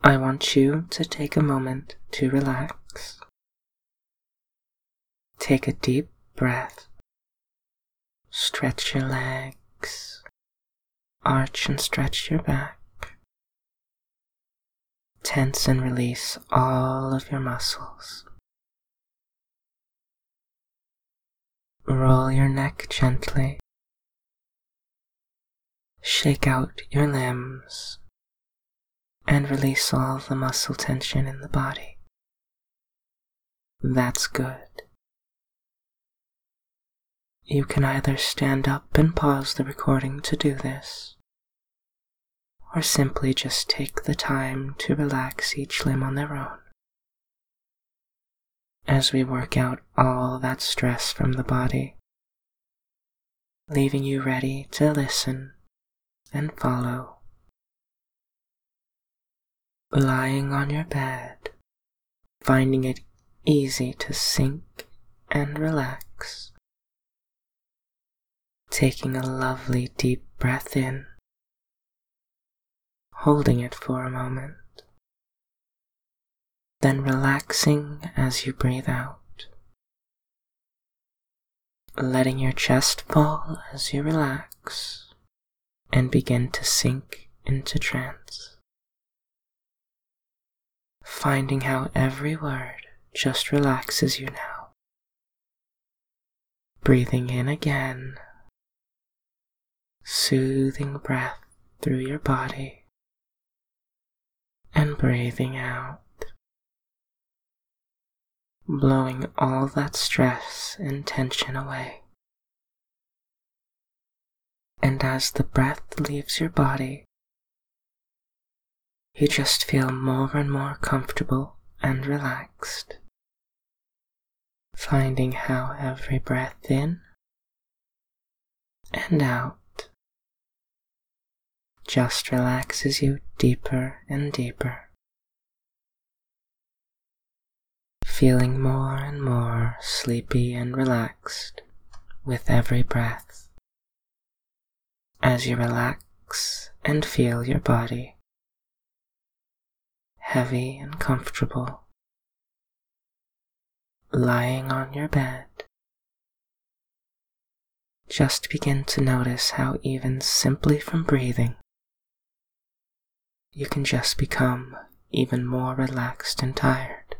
I want you to take a moment to relax. Take a deep breath. Stretch your legs. Arch and stretch your back. Tense and release all of your muscles. Roll your neck gently. Shake out your limbs and release all the muscle tension in the body. That's good. You can either stand up and pause the recording to do this, or simply just take the time to relax each limb on their own, as we work out all that stress from the body, leaving you ready to listen and follow. Lying on your bed, finding it easy to sink and relax. Taking a lovely deep breath in, holding it for a moment, then relaxing as you breathe out. Letting your chest fall as you relax and begin to sink into trance. Finding how every word just relaxes you now. Breathing in again, soothing breath through your body, and breathing out, blowing all that stress and tension away. And as the breath leaves your body, you just feel more and more comfortable and relaxed, finding how every breath in and out just relaxes you deeper and deeper, feeling more and more sleepy and relaxed with every breath, as you relax and feel your body heavy and comfortable, lying on your bed. Just begin to notice how even simply from breathing, you can just become even more relaxed and tired,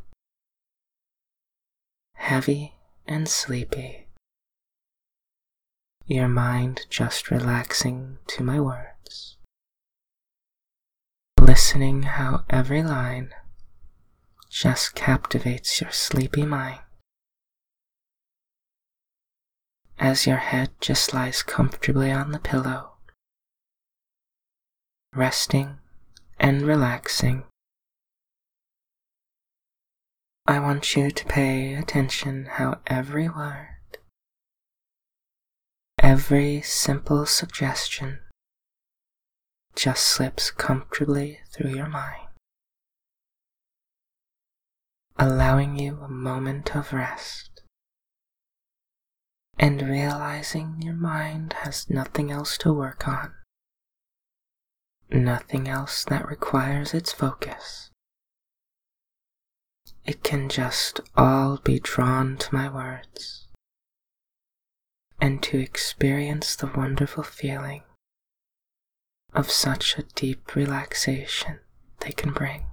heavy and sleepy, your mind just relaxing to my words, listening how every line just captivates your sleepy mind, as your head just lies comfortably on the pillow, resting and relaxing. I want you to pay attention how every word, every simple suggestion just slips comfortably through your mind, allowing you a moment of rest, and realizing your mind has nothing else to work on, nothing else that requires its focus. It can just all be drawn to my words, and to experience the wonderful feeling of such a deep relaxation they can bring.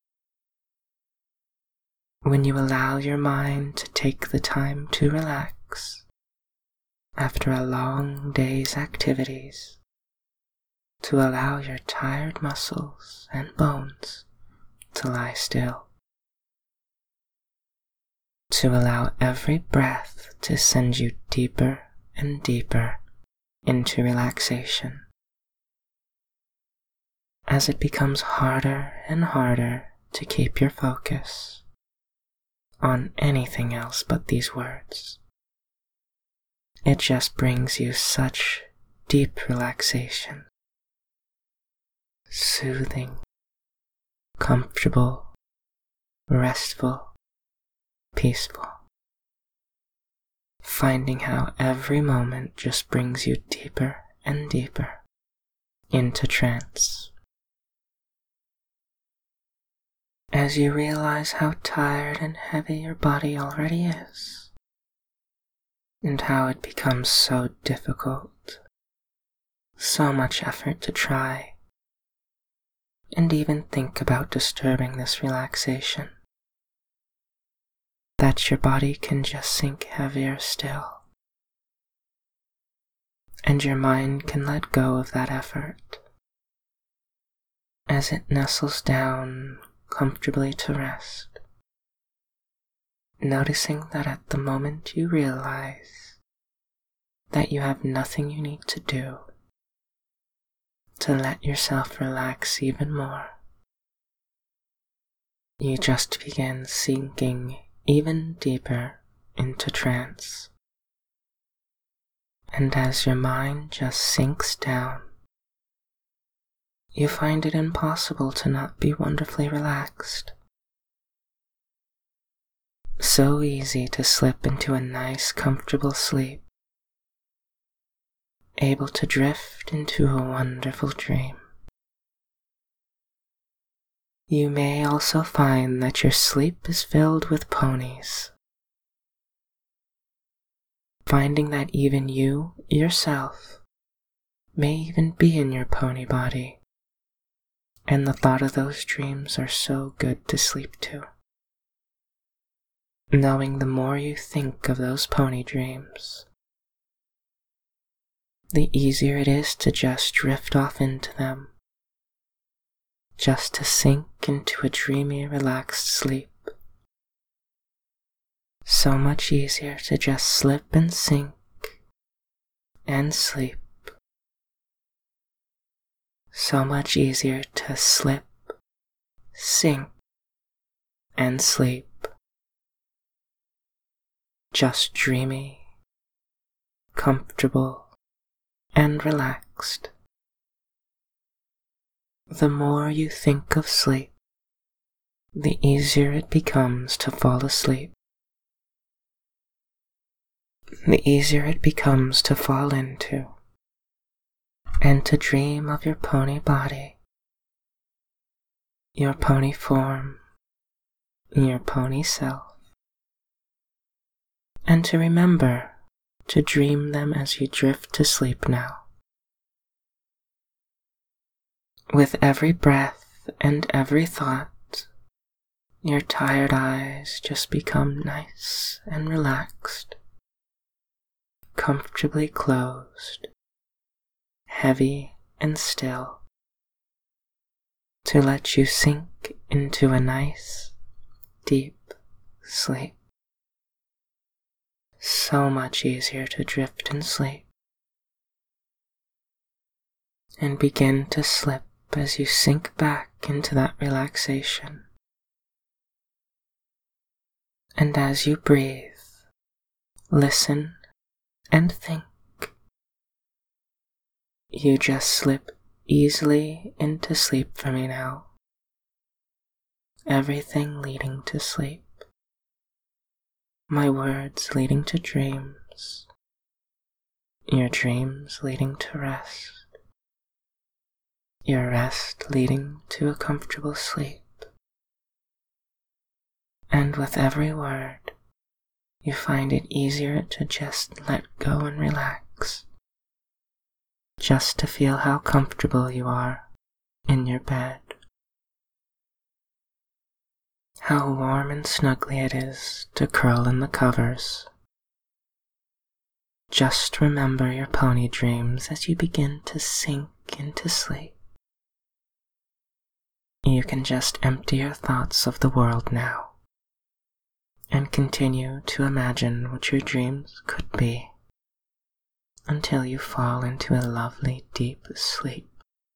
When you allow your mind to take the time to relax after a long day's activities, to allow your tired muscles and bones to lie still, to allow every breath to send you deeper and deeper into relaxation, as it becomes harder and harder to keep your focus on anything else but these words. It just brings you such deep relaxation, soothing, comfortable, restful, peaceful, finding how every moment just brings you deeper and deeper into trance. as you realize how tired and heavy your body already is, and how it becomes so difficult, so much effort to try, and even think about disturbing this relaxation, that your body can just sink heavier still, and your mind can let go of that effort as it nestles down comfortably to rest, noticing that at the moment you realize that you have nothing you need to do to let yourself relax even more, you just begin sinking even deeper into trance. And as your mind just sinks down, you find it impossible to not be wonderfully relaxed. So easy to slip into a nice, comfortable sleep, able to drift into a wonderful dream. You may also find that your sleep is filled with ponies, finding that even you, yourself, may even be in your pony body, and the thought of those dreams are so good to sleep to. Knowing the more you think of those pony dreams, the easier it is to just drift off into them, just to sink into a dreamy, relaxed sleep. So much easier to just slip and sink and sleep. So much easier to slip, sink, and sleep. Just dreamy, comfortable, and relaxed. The more you think of sleep, the easier it becomes to fall asleep. The easier it becomes to fall into, and to dream of your pony body, your pony form, your pony self, and to remember to dream them as you drift to sleep now. With every breath and every thought, your tired eyes just become nice and relaxed, comfortably closed, heavy and still, to let you sink into a nice, deep sleep. So much easier to drift and sleep, and begin to slip as you sink back into that relaxation. And as you breathe, listen, and think, you just slip easily into sleep for me now. Everything leading to sleep. My words leading to dreams. Your dreams leading to rest. Your rest leading to a comfortable sleep. And with every word, you find it easier to just let go and relax. Just to feel how comfortable you are in your bed. How warm and snuggly it is to curl in the covers. Just remember your pony dreams as you begin to sink into sleep. You can just empty your thoughts of the world now, and continue to imagine what your dreams could be, until you fall into a lovely deep sleep,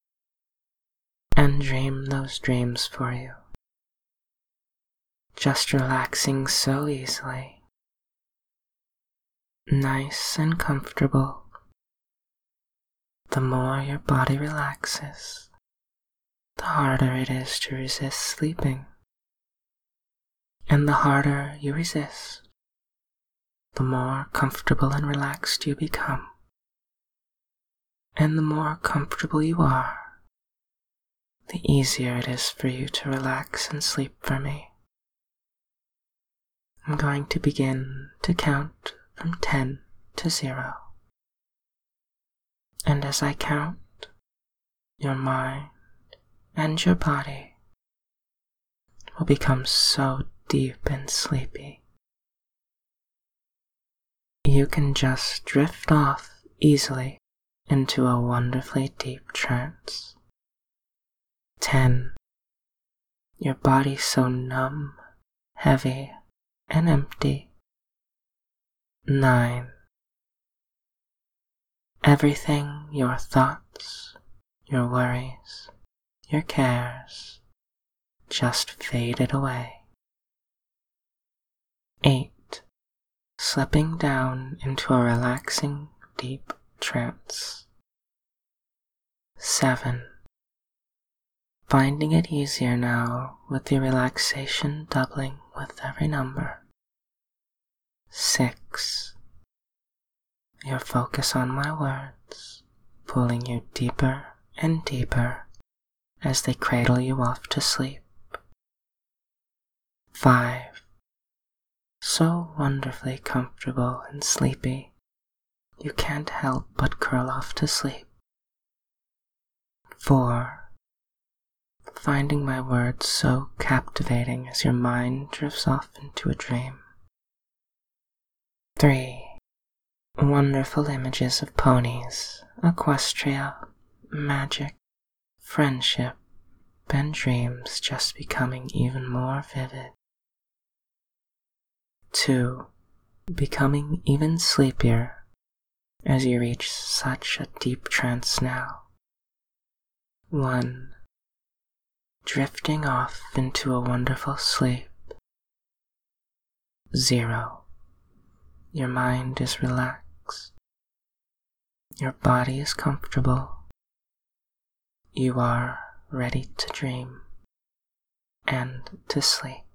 and dream those dreams for you. Just relaxing so easily, nice and comfortable. The more your body relaxes, the harder it is to resist sleeping. And the harder you resist, the more comfortable and relaxed you become. And the more comfortable you are, the easier it is for you to relax and sleep for me. I'm going to begin to count from 10 to 0. And as I count, your mind and your body will become so deep and sleepy. You can just drift off easily into a wonderfully deep trance. 10. Your body so numb, heavy, and empty. 9. Everything, your thoughts, your worries, your cares, just faded away. 8. Slipping down into a relaxing, deep trance. 7. Finding it easier now with the relaxation doubling with every number. 6. Your focus on my words, pulling you deeper and deeper as they cradle you off to sleep. 5. So wonderfully comfortable and sleepy, you can't help but curl off to sleep. 4. Finding my words so captivating as your mind drifts off into a dream. 3. Wonderful images of ponies, equestria, magic, friendship, and dreams just becoming even more vivid. 2. Becoming even sleepier as you reach such a deep trance now. 1. Drifting off into a wonderful sleep. 0. Your mind is relaxed. Your body is comfortable. You are ready to dream and to sleep.